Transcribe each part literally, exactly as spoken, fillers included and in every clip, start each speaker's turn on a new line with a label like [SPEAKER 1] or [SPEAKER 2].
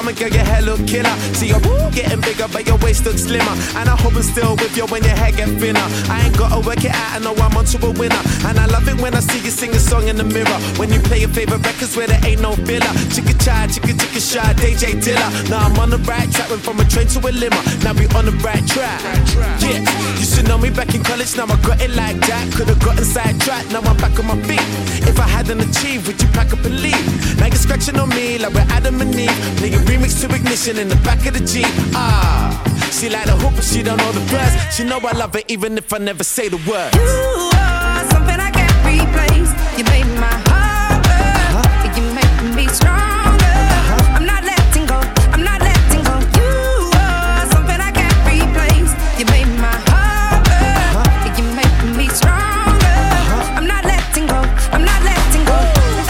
[SPEAKER 1] Come and get your hair look killer. See your getting bigger, but your waist looks slimmer. And I hope I'm still with you when your hair get thinner. I ain't gotta work it out, I know I'm onto a winner. And I love it when I see you sing a song in the mirror. When you play your favorite records where there ain't no filler. Chicka chai, chicka chicka shy, D J Dilla. Now I'm on the right track, went from a train to a limo. Now we on the right track. Yeah, you should know me back in college, now I got it like that. Could've gotten sidetracked, now I'm back on my feet. If I hadn't achieved, would you pack up and leave? Now you're scratching on me like we're Adam and Eve. Playing remix to Ignition in the back of the Jeep. Ah, she like the hook, but she don't know the verse. She know I love her even if I never say the word.
[SPEAKER 2] You are something I can't replace. You made my heart burn. Uh-huh. You make me stronger. Uh-huh. I'm not letting go. I'm not letting go. You are something I can't replace. You made my heart burn. Uh-huh. You make me stronger. Uh-huh. I'm not letting go. I'm not letting go.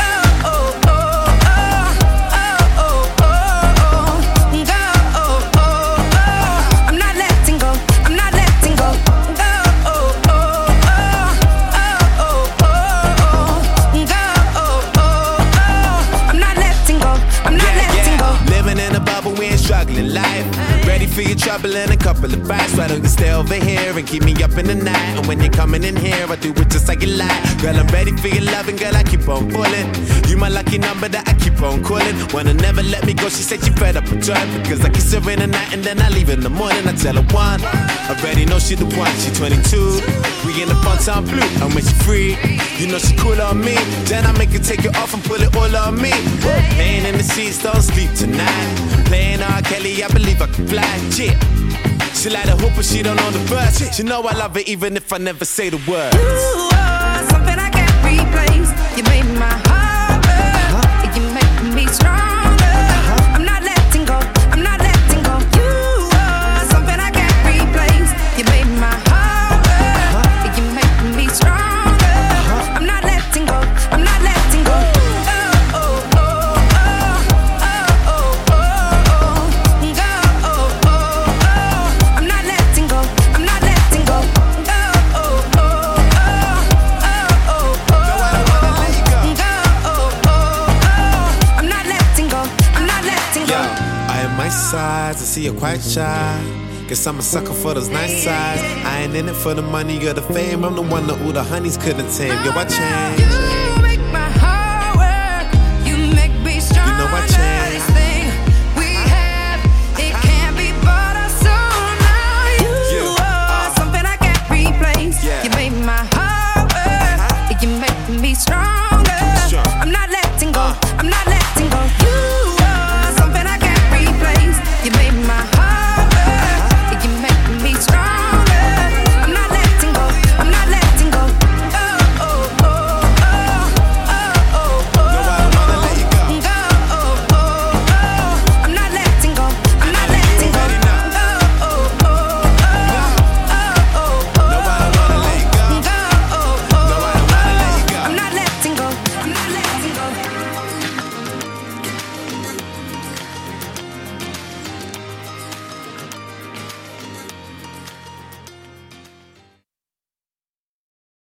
[SPEAKER 1] Struggling life, ready for your trouble and a couple of bites. Why don't you stay over here and keep me up in the night? And when you're coming in here, I do it just like you like. Girl, I'm ready for your loving, girl, I keep on pulling. You my lucky number that I keep on calling. Wanna never let me go, she said she fed up with joy. Because I kiss her in the night and then I leave in the morning. I tell her one, I already know she the one. She twenty-two, we in the fun time blue. And when she free, you know she cool on me. Then I make her take it off and pull it all on me. Laying in the seats, don't sleep tonight. Playing R. Kelly, I believe I can fly. Yeah. She like the hoop, but she don't know the verse. She know I love her even if I never say the word.
[SPEAKER 2] You are something I can't replace. You made my heart burn. Uh-huh. You make me stronger. Uh-huh. I'm not letting go. I'm not letting go. You are something I can't replace. You made my heart burn. Uh-huh. You make me stronger. Uh-huh. I'm not letting go. I'm not letting go.
[SPEAKER 1] Sides, I see you're quite shy. Guess I'm a sucker for those nice sides. I ain't in it for the money or the fame. I'm the one that all the honeys couldn't tame. Yo, I changed.